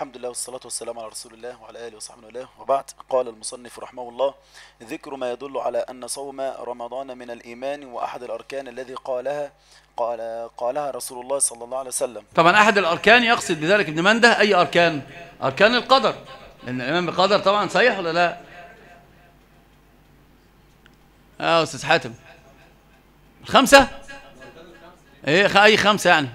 الحمد لله والصلاة والسلام على رسول الله وعلى آله وصحبه وله، وبعد. قال المصنف رحمه الله: ذكر ما يدل على أن صوم رمضان من الإيمان وأحد الأركان الذي قالها رسول الله صلى الله عليه وسلم. طبعا أحد الأركان يقصد بذلك ابن منده أي أركان؟ أركان القدر، لأن الإيمان بالقدر طبعا صحيح ولا لا؟ أستاذ حاتم، الخمسة؟ إيه أي خمسة يعني؟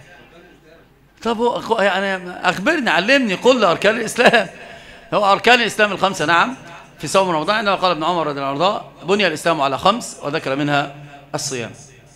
طب يعني أخبرني، علمني، قل أركان الإسلام. هو أركان الإسلام الخمسة نعم في صوم رمضان، عندما قال ابن عمر رضي الله عنه: بني الإسلام على خمس وذكر منها الصيام.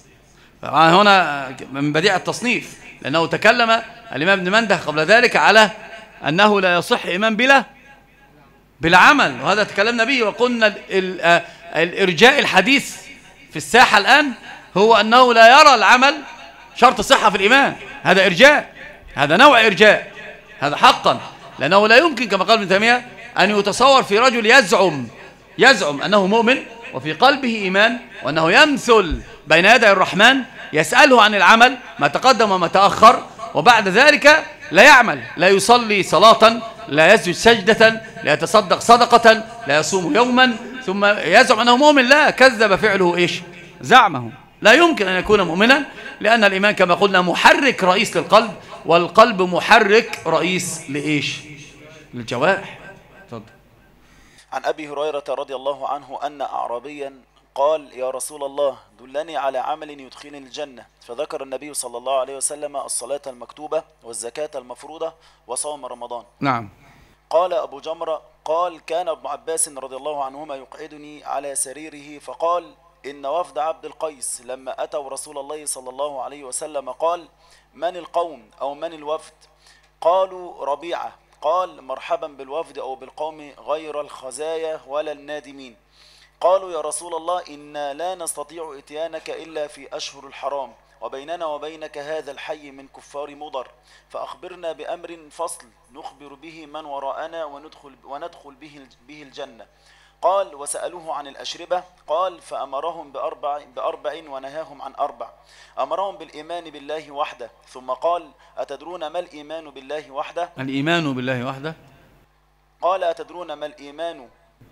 هنا من بديع التصنيف، لأنه تكلم الإمام ابن منده قبل ذلك على أنه لا يصح إيمان بلا عمل، وهذا تكلمنا به وقلنا الإرجاء الحديث في الساحة الآن هو أنه لا يرى العمل شرط صحة في الإيمان. هذا إرجاء، هذا نوع إرجاء، هذا حقا، لأنه لا يمكن كما قال ابن تيمية أن يتصور في رجل يزعم أنه مؤمن وفي قلبه إيمان، وأنه يمثل بين يدي الرحمن يسأله عن العمل ما تقدم وما تأخر، وبعد ذلك لا يعمل، لا يصلي صلاة، لا يسجد سجدة، لا يتصدق صدقة، لا يصوم يوما، ثم يزعم أنه مؤمن. لا، كذب فعله إيش؟ زعمه. لا يمكن أن يكون مؤمنا، لأن الإيمان كما قلنا محرك رئيس للقلب، والقلب محرك رئيس لإيش؟ للجوارح. تفضل. عن أبي هريرة رضي الله عنه أن أعرابيا قال: يا رسول الله، دلني على عمل يدخلني الجنة. فذكر النبي صلى الله عليه وسلم الصلاة المكتوبة والزكاة المفروضة وصوم رمضان. نعم. قال أبو جمرة: قال: كان ابن عباس رضي الله عنهما يقعدني على سريره فقال: إن وفد عبد القيس لما أتوا رسول الله صلى الله عليه وسلم قال: من القوم أو من الوفد؟ قالوا: ربيعة. قال: مرحبا بالوفد أو بالقوم غير الخزايا ولا النادمين. قالوا: يا رسول الله، إنا لا نستطيع إتيانك إلا في أشهر الحرام، وبيننا وبينك هذا الحي من كفار مضر، فأخبرنا بأمر فصل نخبر به من وراءنا وندخل به الجنة. قال: وسألوه عن الأشربة. قال: فأمرهم بأربع ونهاهم عن أربع. أمرهم بالإيمان بالله وحده، ثم قال: أتدرون ما الإيمان بالله وحده؟ الإيمان بالله وحده؟ قال: أتدرون ما الإيمان؟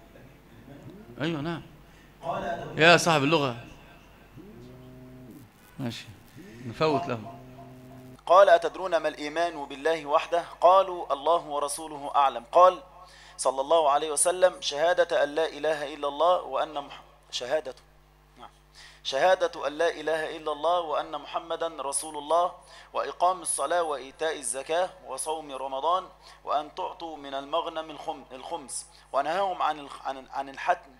أيوة نعم يا صاحب اللغة، ماشي نفوت له. قال: أتدرون ما الإيمان بالله وحده؟ قالوا: الله ورسوله أعلم. قال صلى الله عليه وسلم: شهادة أن لا إله إلا الله شهادة أن لا إله إلا الله وأن محمدا رسول الله، وإقام الصلاة وإيتاء الزكاة وصوم رمضان، وأن تعطوا من المغنم الخمس. ونهاهم عن الحتم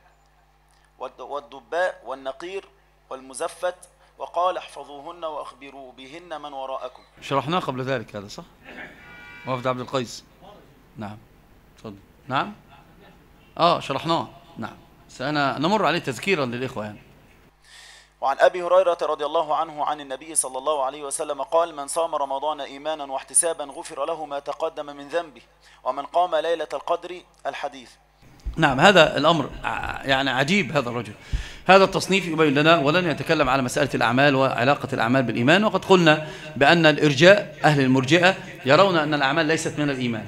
والدباء والنقير والمزفت، وقال: احفظوهن وأخبروا بهن من وراءكم. شرحناه قبل ذلك هذا صح؟ وفد عبد القيس. نعم تفضل. نعم شرحناه. نعم سنمر عليه تذكيرا للإخوة يعني. وعن أبي هريرة رضي الله عنه عن النبي صلى الله عليه وسلم قال: من صام رمضان إيمانا واحتسابا غفر له ما تقدم من ذنبه، ومن قام ليلة القدر. الحديث. نعم هذا الأمر يعني عجيب، هذا الرجل هذا التصنيف يبين لنا، ولن يتكلم على مسألة الأعمال وعلاقة الأعمال بالإيمان. وقد قلنا بأن الإرجاء أهل المرجئة يرون أن الأعمال ليست من الإيمان،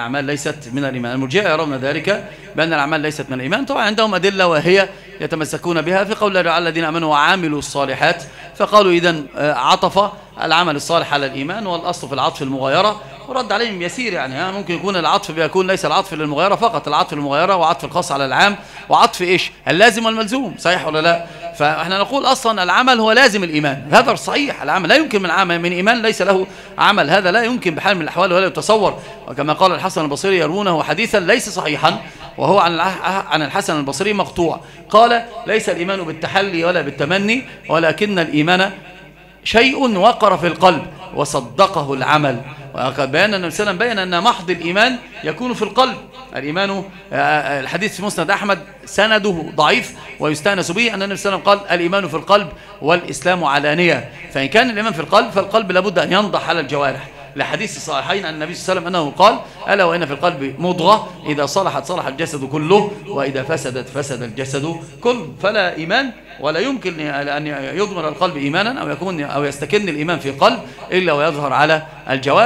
المرجئة يرون ذلك بأن الأعمال ليست من الإيمان. طبعا عندهم أدلة وهي يتمسكون بها في قول الله: الذين آمنوا وعاملوا الصالحات. فقالوا إذن عطف العمل الصالح على الإيمان، والأصل في العطف المغايرة، ورد عليهم يسير يعني ممكن يكون العطف بيكون ليس العطف للمغايرة فقط، العطف للمغايرة وعطف الخاص على العام وعطف إيش؟ اللازم والملزوم، صحيح ولا لا؟ فإحنا نقول أصلا العمل هو لازم الإيمان، هذا صحيح. العمل لا يمكن من إيمان ليس له عمل، هذا لا يمكن بحال من الأحوال ولا يتصور. وكما قال الحسن البصري: يروونه حديثا ليس صحيحا، وهو عن الحسن البصري مقطوع. قال: ليس الإيمان بالتحلي ولا بالتمني، ولكن الإيمان شيء وقر في القلب وصدقه العمل. وقد بيان النبي صلى الله عليه وسلم أن محض الإيمان يكون في القلب. الإيمان الحديث في مسند أحمد سنده ضعيف ويستأنس به أن النبي صلى الله عليه وسلم قال: الإيمان في القلب والإسلام علانية. فإن كان الإيمان في القلب فالقلب لابد أن ينضح على الجوارح، لحديث الصحيحين عن النبي صلى الله عليه وسلم أنه قال: ألا وإن في القلب مضغة إذا صلحت صلح الجسد كله، وإذا فسدت فسد الجسد كله. فلا إيمان ولا يمكن أن يضمر القلب إيمانا أو يستكن الإيمان في قلب إلا ويظهر على الجوارح.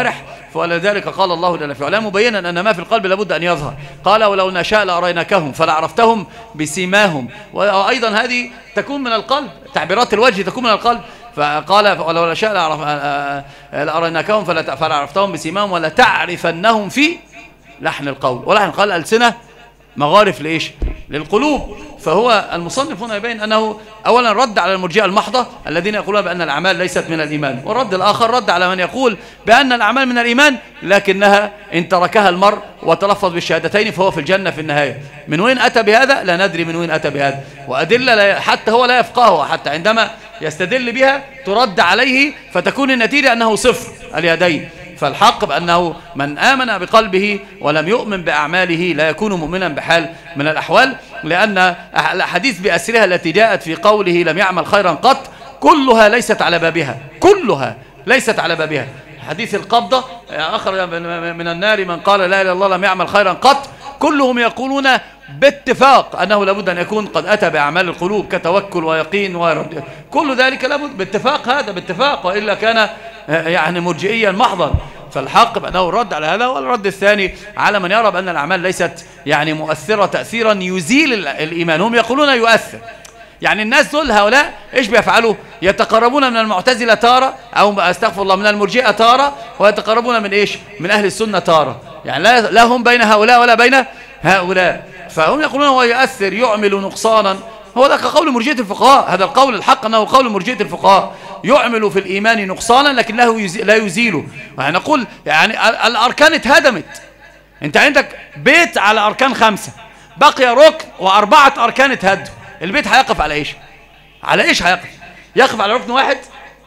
ولذلك قال الله جل في علاه مبينا أن ما في القلب لابد أن يظهر. قال ولو نشاء لأريناكهم فلعرفتهم بسيماهم. وأيضا هذه تكون من القلب، تعبيرات الوجه تكون من القلب. فقال ولو نشاء لأريناكهم فلعرفتهم بسيماهم ولتعرفنهم في لحن القول. ولحن القول الألسنة مغارف لإيش؟ للقلوب. فهو المصنف هنا يبين أنه أولا رد على المرجئة المحضة الذين يقولون بأن الأعمال ليست من الإيمان، والرد الآخر رد على من يقول بأن الأعمال من الإيمان لكنها إن تركها المرء وتلفظ بالشهادتين فهو في الجنة في النهاية. من وين أتى بهذا؟ لا ندري من وين أتى بهذا، وأدلة حتى هو لا يفقهها، حتى عندما يستدل بها ترد عليه فتكون النتيجة أنه صفر اليدين. فالحق بأنه من آمن بقلبه ولم يؤمن بأعماله لا يكون مؤمنا بحال من الأحوال، لأن الأحاديث بأسرها التي جاءت في قوله لم يعمل خيرا قط كلها ليست على بابها، كلها ليست على بابها. حديث القبضة أخرج من النار من قال لا إله إلا الله لم يعمل خيرا قط، كلهم يقولون باتفاق أنه لابد أن يكون قد أتى بأعمال القلوب كتوكل ويقين وغيره، كل ذلك لابد باتفاق، هذا باتفاق، وإلا كان يعني مرجئيا محضا. فالحق بأنه الرد على هذا. والرد الثاني على من يرى بأن الأعمال ليست يعني مؤثرة تأثيرا يزيل الإيمان. هم يقولون يؤثر، يعني الناس دول هؤلاء إيش بيفعلوا؟ يتقربون من المعتزلة تارة، أو أستغفر الله من المرجئة تارة، ويتقربون من إيش؟ من أهل السنة تارة. يعني لا هم بين هؤلاء ولا بين هؤلاء. فهم يقولون هو يؤثر يعمل نقصانا. هو ذاك قول مرجئة الفقهاء، هذا القول الحق أنه قول مرجئة الفقهاء، يعمل في الإيمان نقصانا لكنه لا يزيله. ونقول يعني الأركان اتهدمت، أنت عندك بيت على أركان 5 بقي ركن و4 أركان اتهدوا، البيت هيقف على إيش؟ على إيش هيقف؟ يقف على ركن واحد؟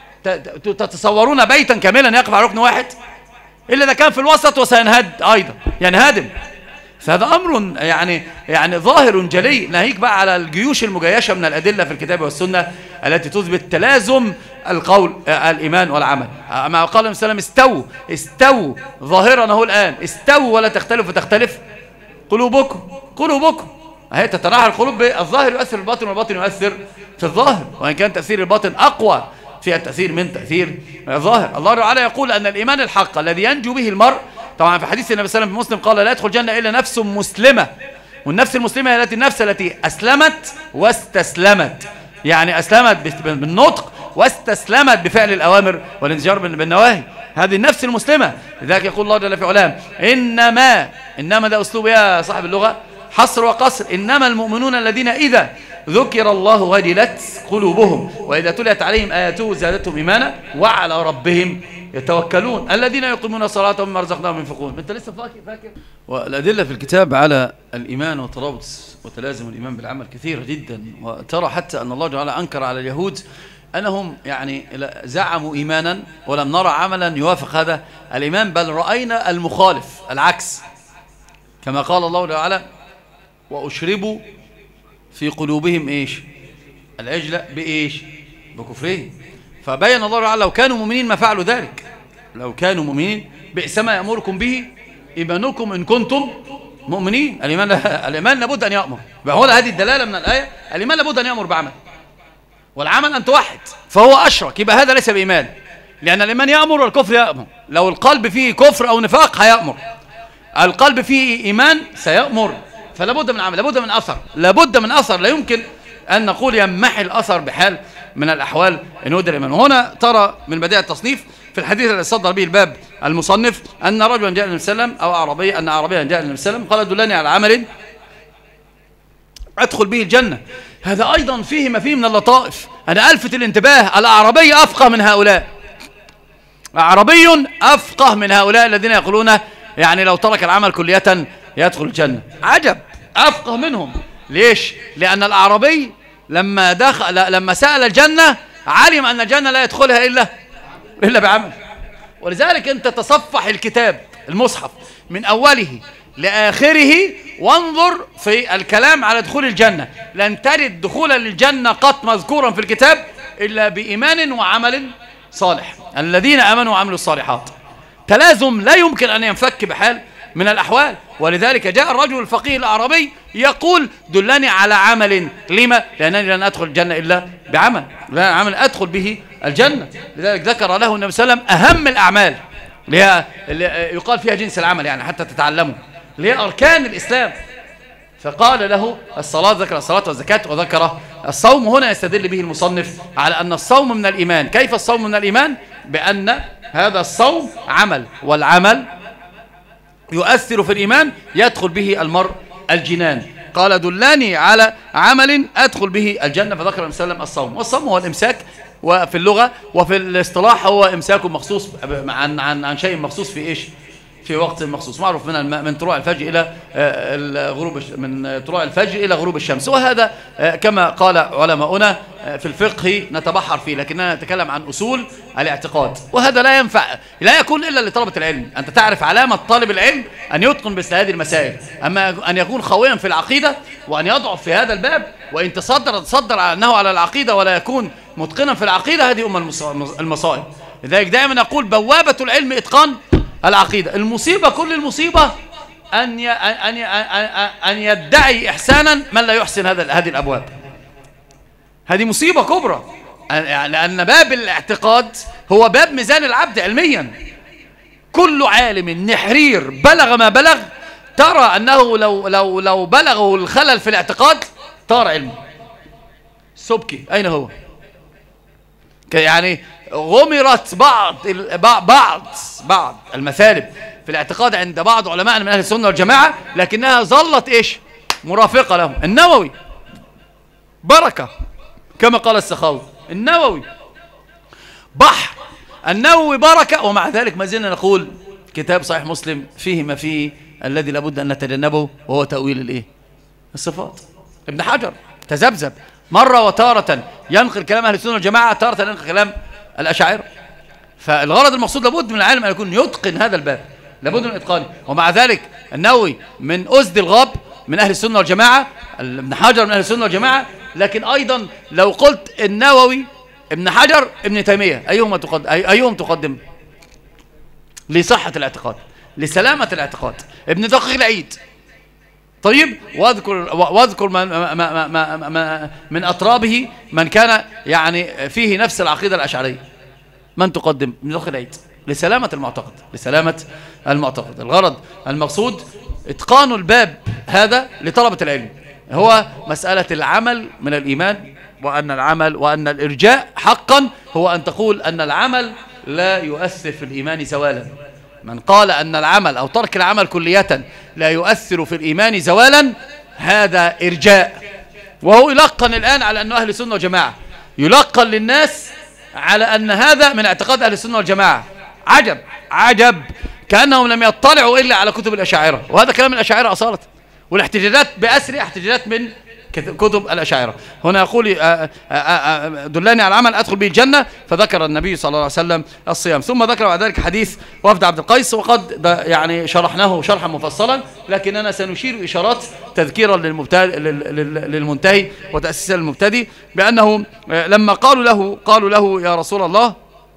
تتصورون بيتا كاملا يقف على ركن واحد؟ إلا إذا كان في الوسط وسينهد أيضا ينهدم. فهذا أمر يعني ظاهر جلي، ناهيك بقى على الجيوش المجيشة من الأدلة في الكتاب والسنة التي تثبت تلازم القول الإيمان والعمل. ما قال النبي صلى الله عليه وسلم استووا ظاهرا اهو الآن، استووا ولا تختلف فتختلف قلوبكم. هي تتناحى القلوب بالظاهر يؤثر في الباطن والباطن يؤثر في الظاهر، وإن كان تأثير الباطن أقوى فيها التأثير من تأثير الظاهر. الله تعالى يقول أن الإيمان الحق الذي ينجو به المرء، طبعا في حديث النبي صلى الله عليه وسلم في مسلم قال لا يدخل الجنة إلا نفس مسلمة، والنفس المسلمة هي النفس التي أسلمت واستسلمت، يعني أسلمت بالنطق واستسلمت بفعل الأوامر والانزجار بالنواهي، هذه النفس المسلمة. لذلك يقول الله جل في علاه إنما ده أسلوب يا صاحب اللغة حصر وقصر، إنما المؤمنون الذين إذا ذكر الله وجلت قلوبهم وإذا تليت عليهم آياته زادتهم إيمانا وعلى ربهم يتوكلون الذين يقيمون الصلاة ومما رزقناهم ينفقون. أنت لسه فاكر؟ والأدلة في الكتاب على الإيمان وترابط وتلازم الإيمان بالعمل كثيرة جدا. وترى حتى أن الله تعالى أنكر على اليهود أنهم يعني زعموا إيمانا ولم نرى عملا يوافق هذا الإيمان، بل رأينا المخالف العكس، كما قال الله تعالى وأشربوا في قلوبهم إيش؟ العجلة بإيش؟ بكفرهم. فبين الله تعالى لو كانوا مؤمنين ما فعلوا ذلك، لو كانوا مؤمنين بئس ما يأمركم به إيمانكم إن كنتم مؤمنين. الإيمان لابد أن يأمر، هو هذه الدلالة من الآية، الإيمان لابد أن يأمر بعمل، والعمل أن توحد، فهو أشرك، يبقى هذا ليس بإيمان، لأن الإيمان يأمر والكفر يأمر. لو القلب فيه كفر أو نفاق هيأمر، القلب فيه إيمان سيأمر. فلا بد من عمل، لابد من أثر، لابد من أثر، لا يمكن أن نقول يمحي الأثر بحال من الأحوال إن ودر الإيمان. وهنا ترى من بداية التصنيف في الحديث الذي صدر به الباب المصنف أن رجلا جاء للنبي صلى الله عليه وسلم، أو أعرابي، أن أعرابيا جاء للنبي صلى الله عليه وسلم قال دلني على عمل أدخل به الجنة. هذا أيضا فيه ما فيه من اللطائف. أنا ألفت الانتباه، الأعرابي أفقه من هؤلاء، أعرابي أفقه من هؤلاء الذين يقولون يعني لو ترك العمل كلية يدخل الجنة. عجب، أفقه منهم. ليش؟ لأن الأعرابي لما سأل الجنة علم أن الجنة لا يدخلها إلا بعمل. ولذلك أنت تصفح الكتاب المصحف من أوله لآخره وانظر في الكلام على دخول الجنة، لن تجد دخولا للجنة قط مذكورا في الكتاب إلا بإيمان وعمل صالح، الذين آمنوا وعملوا الصالحات. تلازم لا يمكن أن ينفك بحال من الأحوال. ولذلك جاء الرجل الفقيه الأعرابي يقول دلني على عمل، لما؟ لأنني لن أدخل الجنة إلا بعمل، لا عمل أدخل به الجنة. لذلك ذكر له النبي صلى الله عليه وسلم أهم الأعمال، اللي يقال فيها جنس العمل يعني حتى تتعلموا، اللي هي أركان الإسلام. فقال له الصلاة، ذكر الصلاة والزكاة وذكر الصوم. هنا يستدل به المصنف على أن الصوم من الإيمان. كيف الصوم من الإيمان؟ بأن هذا الصوم عمل، والعمل يؤثر في الإيمان، يدخل به المرء الجنان. قال دلاني على عمل أدخل به الجنة، فذكر النبي صلى الله عليه وسلم الصوم. والصوم هو الإمساك، وفي اللغة وفي الاصطلاح هو إمساك مخصوص عن شيء مخصوص في إيش؟ في وقت مخصوص، معروف من طلوع الفجر إلى غروب، من طلوع الفجر إلى غروب الشمس. وهذا كما قال علماؤنا في الفقه نتبحر فيه، لكننا نتكلم عن أصول الاعتقاد. وهذا لا ينفع، لا يكون إلا لطلبة العلم. أنت تعرف علامة طالب العلم أن يتقن مثل هذه المسائل، أما أن يكون خويا في العقيدة وأن يضعف في هذا الباب، وإن تصدر على أنه على العقيدة ولا يكون متقنا في العقيدة، هذه المصائب. لذلك دائما نقول بوابة العلم إتقان العقيدة. المصيبة، كل المصيبة أن يدعي إحسانا من لا يحسن هذه الأبواب. هذه مصيبة كبرى، لأن باب الاعتقاد هو باب ميزان العبد علميا. كل عالم نحرير بلغ ما بلغ، ترى أنه لو بلغه الخلل في الاعتقاد طار علمه. سبكي أين هو؟ يعني غمرت بعض المثالب في الاعتقاد عند بعض علماء من أهل السنة والجماعة، لكنها ظلت إيش؟ مرافقة لهم. النووي بركة كما قال السخاوي، النووي بحر، النووي بركة، ومع ذلك ما زلنا نقول كتاب صحيح مسلم فيه ما فيه الذي لابد أن نتجنبه، وهو تأويل الصفات. ابن حجر تذبذب مرة وتارة ينقل كلام أهل السنة والجماعة، تارة ينقل كلام الأشاعرة. فالغرض المقصود لابد من العالم أن يكون يتقن هذا الباب، لابد من إتقانه. ومع ذلك النووي من أسد الغاب من أهل السنة والجماعة، ابن حجر من أهل السنة والجماعة. لكن أيضا لو قلت النووي ابن حجر ابن تيمية، أيهم تقدم لصحة الاعتقاد، لسلامة الاعتقاد؟ ابن دقيق العيد. طيب، واذكر من أطرابه من كان يعني فيه نفس العقيدة الأشعرية. من تقدم؟ ابن دقيق العيد، لسلامة المعتقد، لسلامة المعتقد. الغرض المقصود إتقان الباب هذا لطلبة العلم، هو مسألة العمل من الإيمان، وأن الإرجاء حقا هو أن تقول أن العمل لا يؤثر في الإيمان زوالا. من قال أن العمل أو ترك العمل كلية لا يؤثر في الإيمان زوالا، هذا إرجاء. وهو يلقن الآن على أنه أهل السنة والجماعة، يلقن للناس على أن هذا من اعتقاد أهل السنة والجماعة. عجب كأنهم لم يطلعوا إلا على كتب الأشاعرة، وهذا كلام الأشاعرة أصالة، والاحتجاجات بأسرع احتجاجات من كتب الأشاعرة. هنا يقول دلاني على العمل أدخل به الجنة، فذكر النبي صلى الله عليه وسلم الصيام، ثم ذكر بعد ذلك حديث وفد عبد القيس، وقد يعني شرحناه شرحا مفصلا، لكننا سنشير إشارات تذكيرا للمنتهي وتأسيسا للمبتدئ، بأنه لما قالوا له يا رسول الله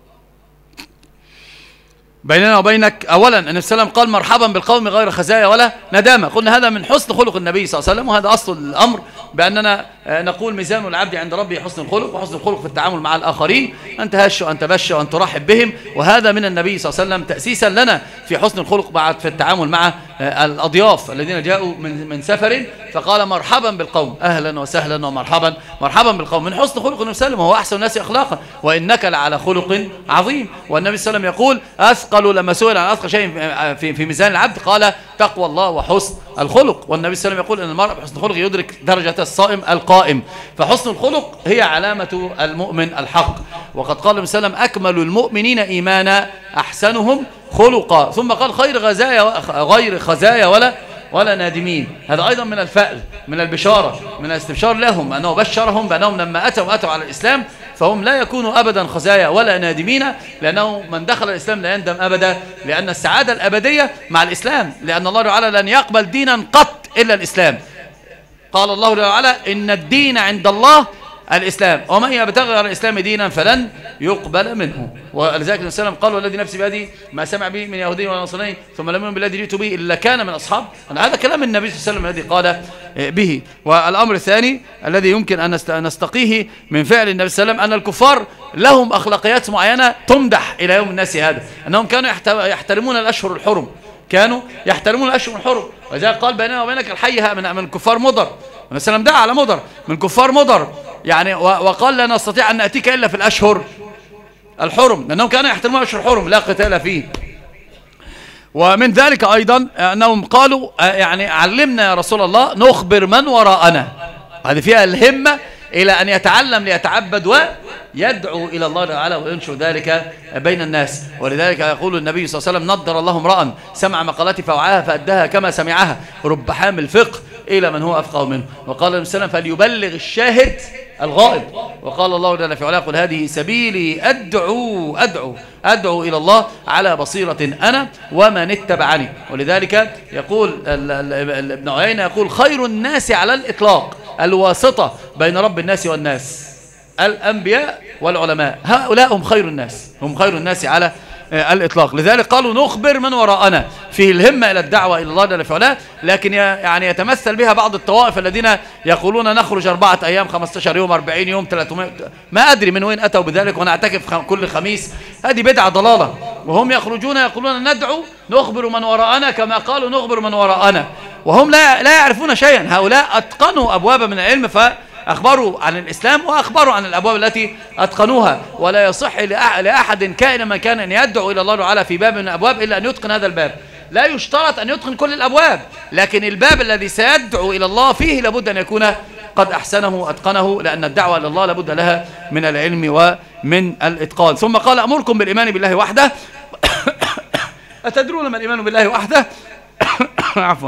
بيننا وبينك، أولا النبي صلى الله عليه وسلم قال مرحبا بالقوم غير خزايا ولا ندامة. قلنا هذا من حسن خلق النبي صلى الله عليه وسلم، وهذا أصل الأمر، بأننا نقول ميزان العبد عند ربه حسن الخلق، وحسن الخلق في التعامل مع الآخرين، أن تهش وأن تبش وأن ترحب بهم. وهذا من النبي صلى الله عليه وسلم تأسيسا لنا في حسن الخلق في التعامل مع الأضياف الذين جاءوا من سفر، فقال مرحبا بالقوم، أهلا وسهلا ومرحبا، مرحبا بالقوم، من حسن خلق النبي صلى الله عليه وسلم، وهو أحسن الناس أخلاقا، وإنك لعلى خلق عظيم. والنبي صلى الله عليه وسلم يقول أثقل، لما سئل عن أثقل شيء في ميزان العبد قال تقوى الله وحسن الخلق. والنبي صلى الله عليه وسلم يقول أن المرء بحسن الخلق يدرك درجة الصائم القائم. فحسن الخلق هي علامة المؤمن الحق. وقد قال النبي صلى الله عليه وسلم أكمل المؤمنين إيمانا أحسنهم خلقا، ثم قال غير خزايا ولا نادمين. هذا أيضا من الفأل، من البشارة، من الاستبشار لهم، أنه بشرهم بأنهم لما أتوا على الإسلام فهم لا يكونوا أبدا خزايا ولا نادمين، لأنه من دخل الإسلام لا يندم أبدا، لأن السعادة الأبدية مع الإسلام، لأن الله تعالى لن يقبل دينا قط إلا الإسلام. قال الله تعالى إن الدين عند الله الإسلام، ومن يبتغي غير الإسلام دينا فلن يقبل منه. ولذلك النبي صلى الله عليه وسلم قال والذي نفسي بيده ما سمع به من يهودي ولا نصراني ثم لم يؤمن بالذي جئت به إلا كان من أصحاب. هذا كلام النبي صلى الله عليه وسلم الذي قال به. والأمر الثاني الذي يمكن أن نستقيه من فعل النبي صلى الله عليه وسلم أن الكفار لهم أخلاقيات معينة تمدح إلى يوم الناس هذا، أنهم كانوا يحترمون الأشهر الحرم، كانوا يحترمون الأشهر الحرم. ولذلك قال بيننا وبينك الحي من الكفار مضر، النبي صلى الله عليه وسلم دعا على مضر من كفار مضر يعني، وقال لا نستطيع أن نأتيك إلا في الأشهر الحرم، لأنهم كانوا يحترمون الأشهر الحرم لا قتال فيه. ومن ذلك أيضا أنهم قالوا يعني علمنا يا رسول الله نخبر من وراءنا، هذه فيها الهمة إلى أن يتعلم ليتعبد ويدعو إلى الله تعالى وينشر ذلك بين الناس. ولذلك يقول النبي صلى الله عليه وسلم نضر الله امرأ سمع مقالتي فوعاها فأداها كما سمعها، رب حامل فقه إلى من هو أفقه منه. وقال النبي صلى الله عليه وسلم فليبلغ الشاهد الغائب. وقال الله جل في علاه قل هذه سبيلي أدعو إلى الله على بصيرة أنا ومن اتبعني. ولذلك يقول ابن عيينة يقول خير الناس على الإطلاق الواسطة بين رب الناس والناس الأنبياء والعلماء، هؤلاء هم خير الناس، هم خير الناس على الإطلاق. لذلك قالوا نخبر من وراءنا، فيه الهمة إلى الدعوة إلى الله جل في علاه، لكن يعني يتمثل بها بعض الطوائف الذين يقولون نخرج 4 أيام 15 يوم 40 يوم 300، ما أدري من وين أتوا بذلك، ونعتكف كل خميس، هذه بدعة ضلالة. وهم يخرجون يقولون ندعو نخبر من وراءنا كما قالوا نخبر من وراءنا، وهم لا يعرفون شيئا. هؤلاء أتقنوا أبواب من العلم فأخبروا عن الإسلام وأخبروا عن الأبواب التي أتقنوها، ولا يصح لأحد كائن من كان أن يدعو إلى الله تعالى في باب من الأبواب إلا أن يتقن هذا الباب. لا يشترط أن يتقن كل الأبواب، لكن الباب الذي سيدعو إلى الله فيه لابد أن يكون قد أحسنه وأتقنه، لأن الدعوة إلى الله لابد لها من العلم ومن الإتقان. ثم قال أمركم بالإيمان بالله وحده أتدرون ما الإيمان بالله وحده عفوا.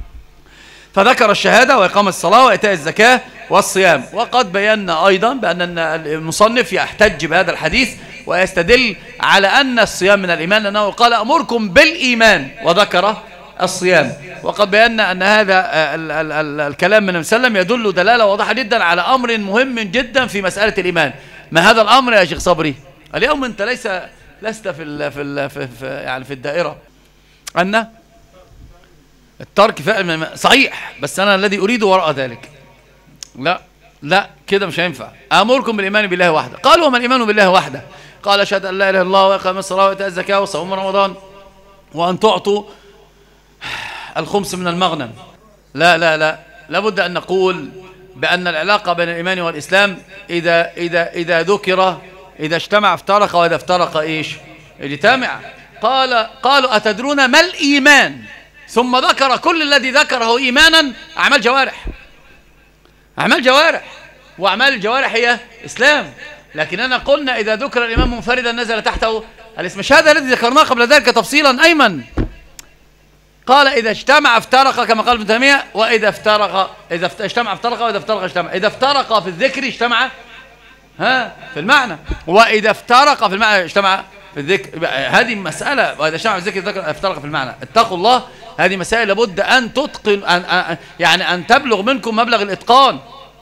فذكر الشهادة وإقامة الصلاة وإيتاء الزكاة والصيام. وقد بينا أيضا بأن المصنف يحتج بهذا الحديث ويستدل على أن الصيام من الإيمان، لأنه قال أمركم بالإيمان وذكر الصيام. وقد بينا أن هذا الكلام من وسلم يدل دلالة واضحة جدا على أمر مهم جدا في مسألة الإيمان. ما هذا الأمر يا شيخ صبري؟ اليوم أنت لست في الدائرة أن الترك صحيح، بس أنا الذي أريد وراء ذلك لا كده مش هينفع. أمركم بالإيمان بالله وحده. قالوا وما الإيمان بالله وحده؟ قال أشهد أن لا إله إلا الله وإقام الصلاة وإيتاء الزكاة وصوم رمضان وأن تعطوا الخمس من المغنم. لا لابد أن نقول بأن العلاقة بين الإيمان والإسلام إذا ذكر إذا اجتمع افترق، وإذا افترق إيش اجتمع. قالوا أتدرون ما الإيمان؟ ثم ذكر كل الذي ذكره إيمانا أعمال جوارح، وأعمال الجوارح هي إسلام. لكننا قلنا إذا ذكر الإمام منفردا نزل تحته الاسم. مش هذا الذي ذكرناه قبل ذلك تفصيلا أيمن. قال إذا اجتمع افترق كما قال ابن تيمية، وإذا اجتمع افترق، وإذا افترق اجتمع. إذا افترق في الذكر اجتمع في المعنى، وإذا افترق في المعنى اجتمع في الذكر. هذه مسألة، وإذا اجتمع في الذكر افترق في المعنى. اتقوا الله، هذه مسائل لابد أن تتقن يعني أن تبلغ منكم مبلغ الإتقان.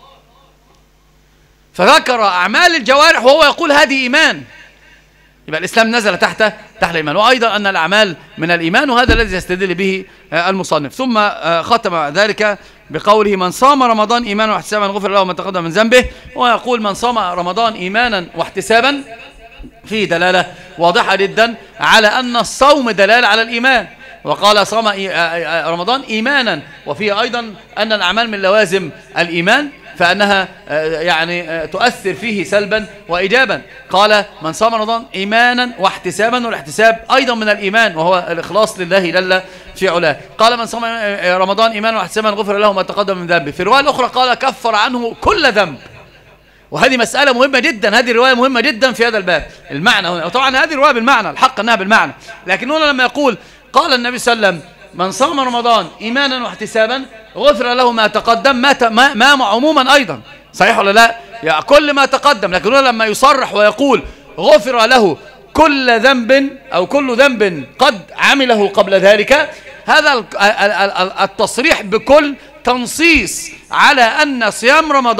فذكر أعمال الجوارح وهو يقول هذه إيمان، يبقى الإسلام نزل تحت الإيمان، وأيضا أن الأعمال من الإيمان، وهذا الذي يستدل به المصنف. ثم ختم ذلك بقوله من صام رمضان إيمانا واحتسابا غفر له ما تقدم من ذنبه. ويقول من صام رمضان إيمانا واحتسابا فيه دلالة واضحة جدا على أن الصوم دلالة على الإيمان. وقال صام رمضان إيمانا، وفيه أيضا أن الأعمال من لوازم الإيمان، فأنها يعني تؤثر فيه سلبا وإيجابا. قال من صام رمضان إيمانا واحتسابا، والاحتساب أيضا من الإيمان وهو الإخلاص لله جل في علاه. قال من صام رمضان إيمانا واحتسابا غفر له ما تقدم من ذنبه. في الرواية الأخرى قال كفر عنه كل ذنب. وهذه مسألة مهمة جدا، هذه الرواية مهمة جدا في هذا الباب. المعنى هنا طبعا هذه الرواية بالمعنى، الحق أنها بالمعنى، لكن هنا لما يقول قال النبي صلى الله عليه وسلم من صام رمضان إيمانا واحتسابا غفر له ما تقدم، ما عموما أيضا صحيح ولا لا؟ يعني كل ما تقدم، لكن هنا لما يصرح ويقول غفر له كل ذنب أو كل ذنب قد عمله قبل ذلك، هذا التصريح بكل تنصيص على أن صيام رمضان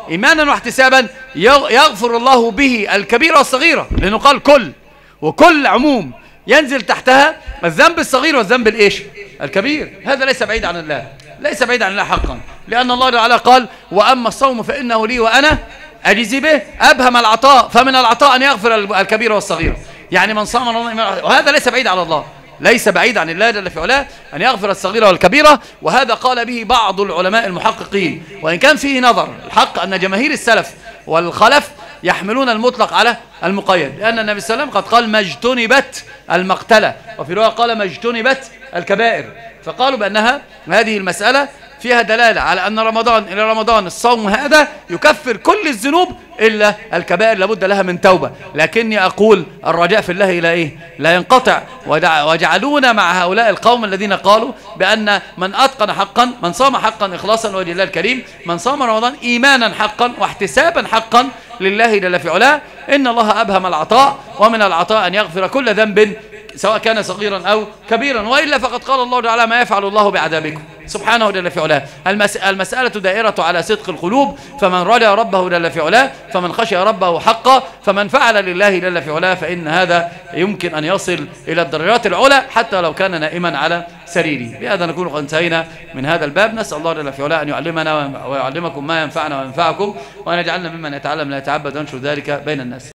إيمانا واحتسابا يغفر الله به الكبيرة والصغيرة، لأنه قال كل، وكل عموم ينزل تحتها الذنب الصغير والذنب الإيش؟ الكبير. هذا ليس بعيد عن الله، ليس بعيد عن الله حقا، لأن الله تعالى قال وأما الصوم فإنه لي وأنا أجزي به. أبهم العطاء، فمن العطاء أن يغفر الكبير والصغير. يعني من صام رمضان، وهذا ليس بعيد على الله، ليس بعيد عن الله جل في علاه أن يغفر الصغيرة والكبيرة. وهذا قال به بعض العلماء المحققين، وإن كان فيه نظر. الحق أن جماهير السلف والخلف يحملون المطلق على المقيد، لأن النبي صلى الله عليه وسلم قد قال ما اجتنبت المقتلة، وفي رواية قال ما اجتنبت الكبائر. فقالوا بأنها هذه المسألة فيها دلالة على أن رمضان إلى رمضان الصوم هذا يكفر كل الذنوب إلا الكبائر، لابد لها من توبة. لكني أقول الرجاء في الله إلى إيه؟ لا ينقطع. وجعلونا مع هؤلاء القوم الذين قالوا بأن من أتقن حقا، من صام حقا إخلاصا لوجه الله الكريم، من صام رمضان إيمانا حقا واحتسابا حقا لله جل في علاه، إن الله أبهم العطاء، ومن العطاء أن يغفر كل ذنب سواء كان صغيرا أو كبيرا، وإلا فقد قال الله تعالى ما يفعل الله بعذابكم سبحانه جل في علاه. المسألة دائرة على صدق القلوب، فمن رجى ربه جل في علاه، فمن خشي ربه حقا، فمن فعل لله جل في علاه، فإن هذا يمكن أن يصل إلى الدرجات العلى حتى لو كان نائما على سريره. بهذا نكون قد انتهينا من هذا الباب. نسأل الله جل في علاه أن يعلمنا ويعلمكم ما ينفعنا وينفعكم، وأن يجعلنا ممن يتعلم لا يتعبد وينشر ذلك بين الناس.